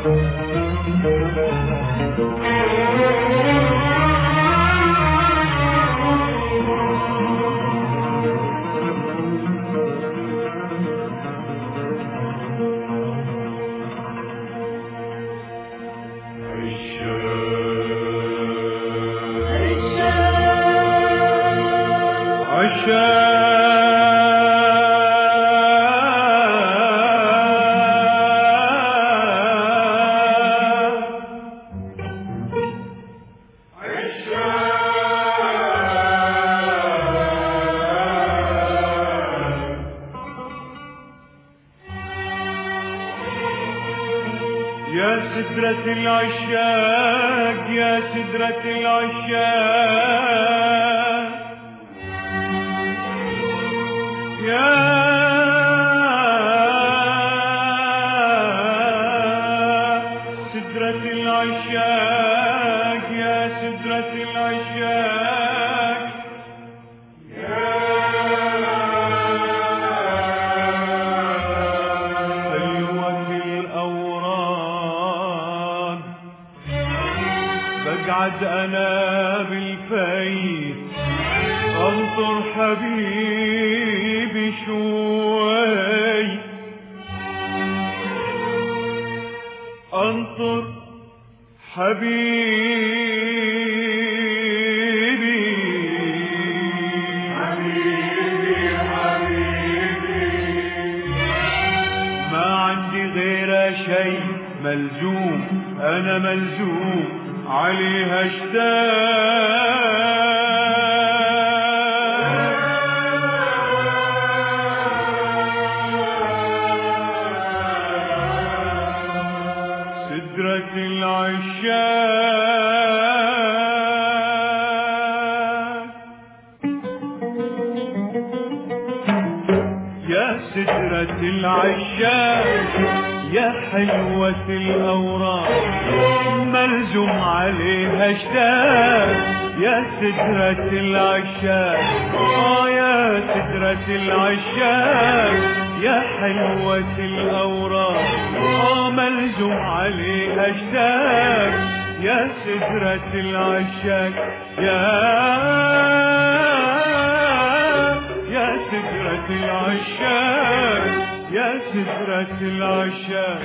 يا سدرة العشاق يا سدرة العشاق يا سدرة العشاق يا سدرة العشاق بقعد انا بالفيت انطر حبيبي شوي انطر حبيبي حبيبي ما عندي غير شيء ملزوم انا ملزوم عليها اشتاق سدرة العشاق يا سدرة العشاق يا حلوة الأوراق ملزوم عليها اشتاق يا سدرة العشاق يا سدرة العشاق يا حلوة الأوراق ملزوم عليها اشتاق يا سدرة العشاق يا سدرة العشاق يا سدرة العشاق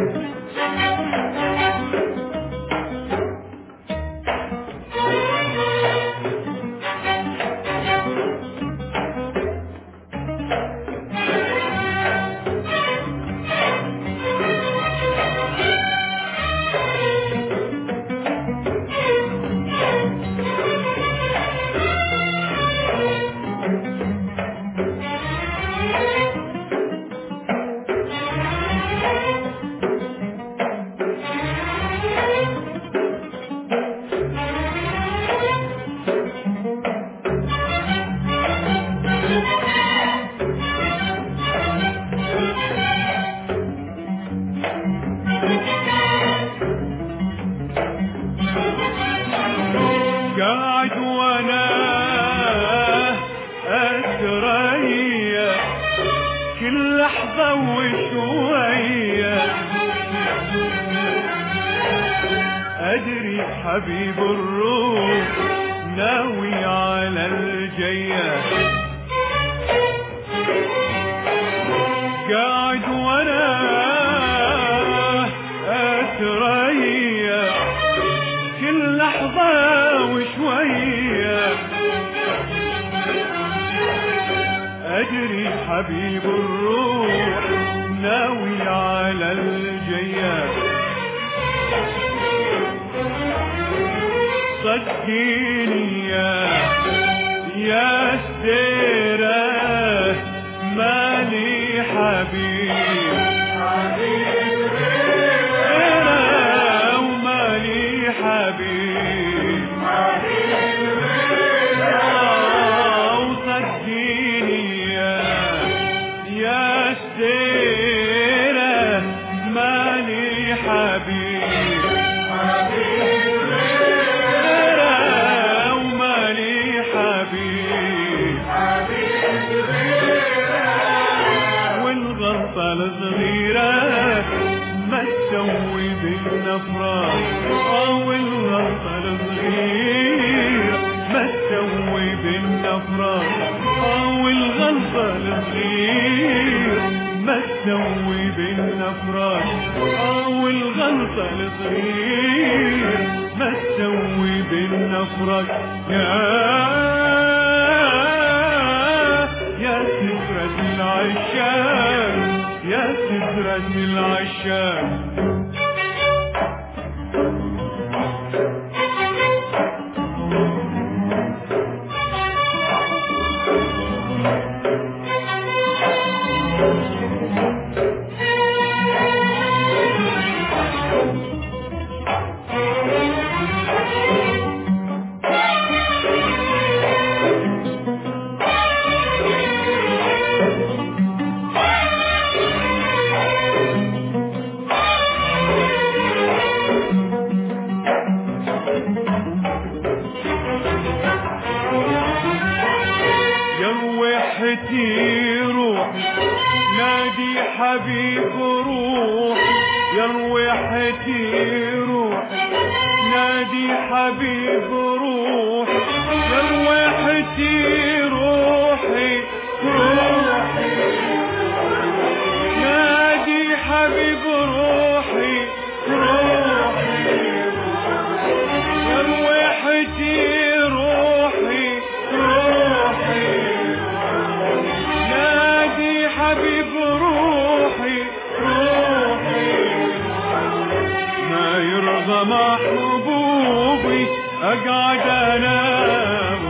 قاعد وانا اتريا كل لحظة وشوية ادري حبيب الروح ناوي على الجية قاعد وانا اتريا كل لحظة وشوية أدري حبيب الروح ناوي على الجية صدقيني يا سديرة مالي حبيب ومالي حبيب وصدقيني يا سديرة مالي حبيب ومالي حبيب والغلطة الصغيرة ما تسوي بالنفرات والغلطة الصغيرة ما تسوي بالنفرات والغلطة الصغيرة ما تسوي بالنفرات والغلطة الصغيرة ما تسوي بالنفرات يا سكرة العشاق يا سكرة العشاق روح نادي حبيب روح يا روحتي روح نادي حبيب روح يا روحتي روحي روحي نادي حبيب روحي روحي يا روحتي روحي روحي حبيب روحي روحي ما يرضى محبوبي اقعد انام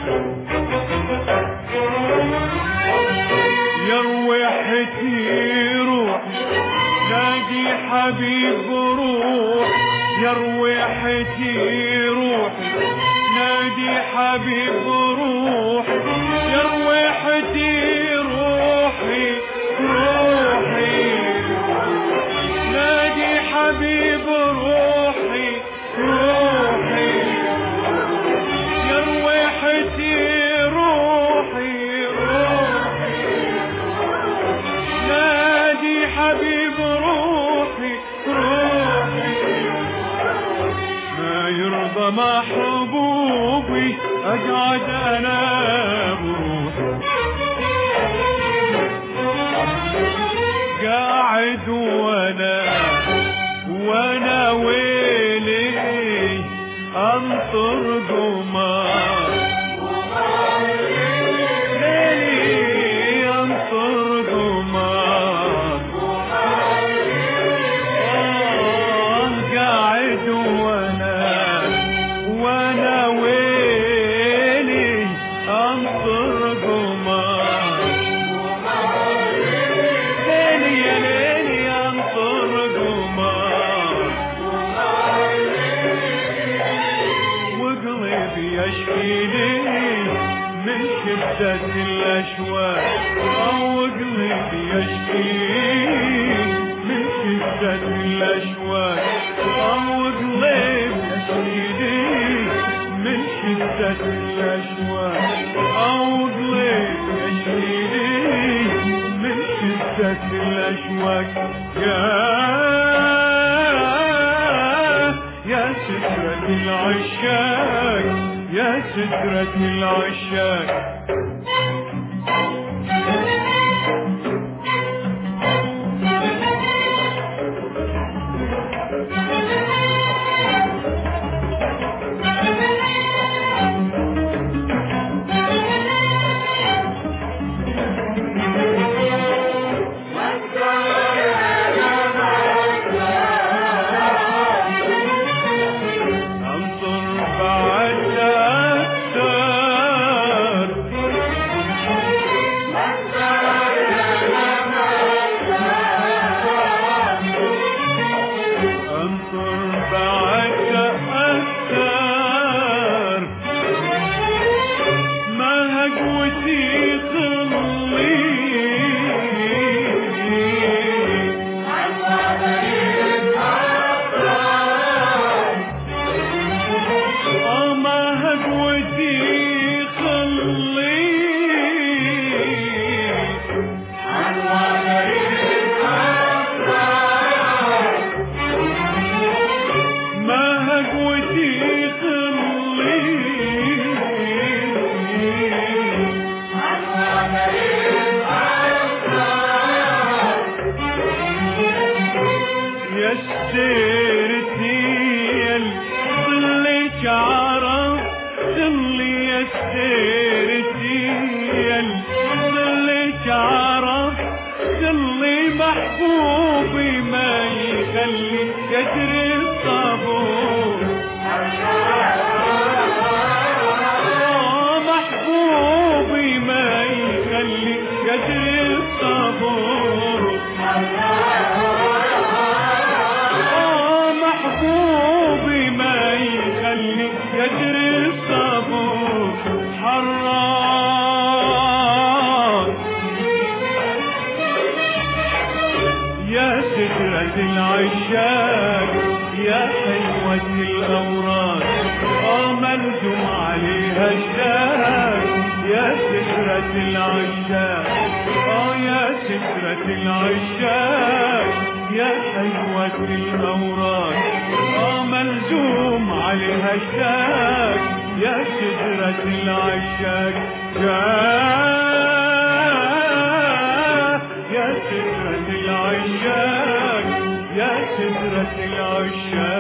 يا روحتي روح نادي حبيب روح يا روحتي روح نادي حبيب روح يا روحتي روحي روحي نادي حبيب روحي روحي يا روحتي روحي روحي نادي حبيب روحي روحي ما يرضى محبوبي اقعد انام قاعد وانا ويلي انطر قمار ليلي انطر قمار قاعد وانا ويلي انطر قمار يشفيني من شدة الأشواق وقلبي يشفيني من شدة الأشواق وقلبي يشفيني من شدة الأشواق وقلبي يشفيني من شدة الأشواق يا سكرة العشاق يا سكرة العشاق عرف ظلي يا سيرتي ظلك عرف ظلي محبوبي ما يخلي يجري الطابور محبوبي ما يخلي يجري الطابور محبوبي ما يخلي يجري الطابور حرام يا سدرة العشاق يا حلوة الأوراق ملزوم عليها الشاق يا سدرة العشاق يا سدرة العشاق يا حلوة الأوراق ملزوم عليها الشاق يا سدرة العشاق يا سدرة العشاق يا سدرة العشاق